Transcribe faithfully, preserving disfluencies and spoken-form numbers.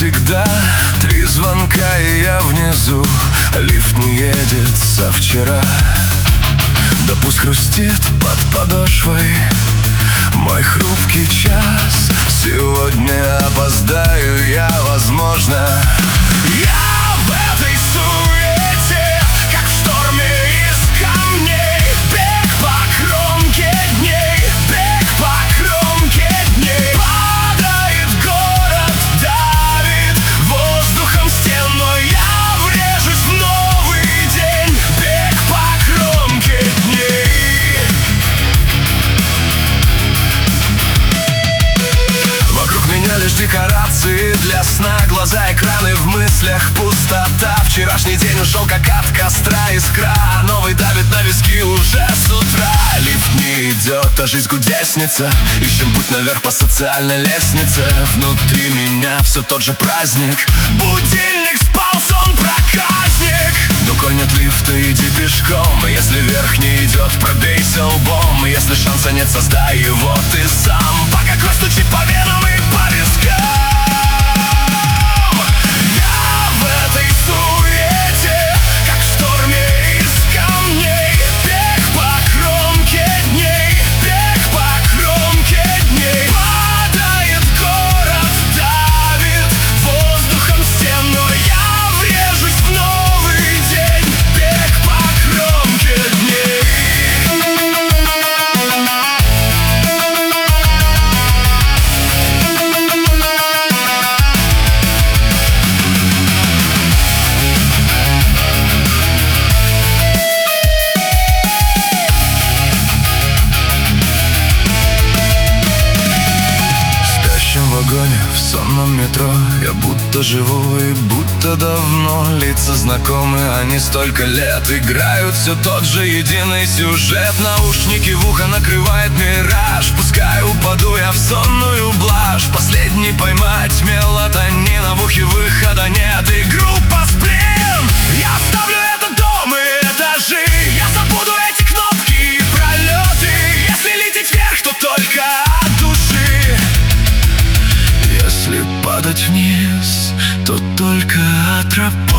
всегда. Три звонка и я внизу, лифт не едет со вчера. Да пусть хрустит под подошвой мой хрупкий час. Сегодня опоздаю я, возможно. Я в этой суете, как в шторме из камней. Бег по кромке дней, бег по кромке дней. Падает город, давит воздухом стеной. Я врежусь в новый день. Бег по кромке дней. Вокруг меня лишь декорации для сна. Глаза, экраны, в мыслях пустота. Вчерашний день ушел как от костра искра. Новый давит на виски уже с утра. Лифт не идет, а жизнь кудесница. Ищем путь наверх по социальной лестнице. Внутри меня все тот же праздник. Будильник спал, сон проказник. Но коль нет лифта, иди пешком. И если вверх не идет, пробейся лбом. И если шанса нет, создай его ты сам. Пока кровь стучит по венам и по вискам. В сонном метро я будто живу и будто давно. Лица знакомы, они столько лет играют все тот же единый сюжет. Наушники в ухо накрывает мираж. Пускай упаду я в сонную блажь. Последний поймать мелатонин, в ухе выхода нет. И группа «Сплин». Я оставлю этот дом и этажи. Я забуду эти кнопки и пролеты. Если лететь вверх, то только от души. Если падать вниз, то только от тропы.